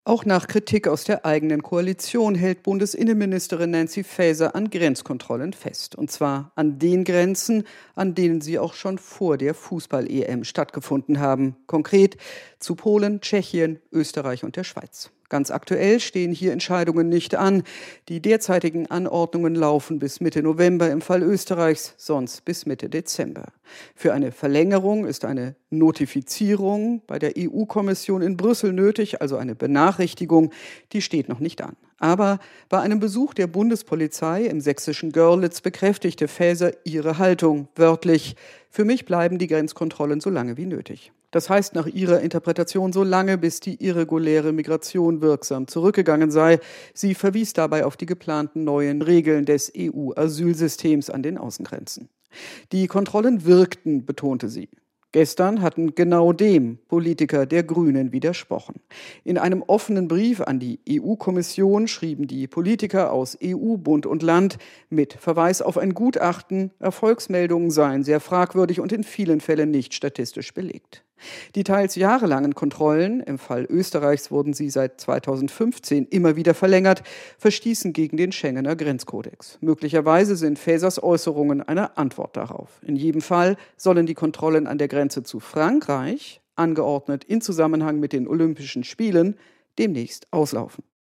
Auch nach Kritik aus der eigenen Koalition hält Bundesinnenministerin Nancy Faeser an Grenzkontrollen fest. Und zwar an den Grenzen, an denen sie auch schon vor der Fußball-EM stattgefunden haben. Konkret zu Polen, Tschechien, Österreich und der Schweiz. Ganz aktuell stehen hier Entscheidungen nicht an. Die derzeitigen Anordnungen laufen bis Mitte November im Fall Österreichs, sonst bis Mitte Dezember. Für eine Verlängerung ist eine Notifizierung bei der EU-Kommission in Brüssel nötig, also eine Benachrichtigung, die steht noch nicht an. Aber bei einem Besuch der Bundespolizei im sächsischen Görlitz bekräftigte Faeser ihre Haltung, wörtlich: Für mich bleiben die Grenzkontrollen so lange wie nötig. Das heißt nach ihrer Interpretation so lange, bis die irreguläre Migration wirksam zurückgegangen sei. Sie verwies dabei auf die geplanten neuen Regeln des EU-Asylsystems an den Außengrenzen. Die Kontrollen wirkten, betonte sie. Gestern hatten genau dem Politiker der Grünen widersprochen. In einem offenen Brief an die EU-Kommission schrieben die Politiker aus EU, Bund und Land mit Verweis auf ein Gutachten, Erfolgsmeldungen seien sehr fragwürdig und in vielen Fällen nicht statistisch belegt. Die teils jahrelangen Kontrollen, im Fall Österreichs wurden sie seit 2015 immer wieder verlängert, verstießen gegen den Schengener Grenzkodex. Möglicherweise sind Faesers Äußerungen eine Antwort darauf. In jedem Fall sollen die Kontrollen an der Grenze zu Frankreich, angeordnet in Zusammenhang mit den Olympischen Spielen, demnächst auslaufen.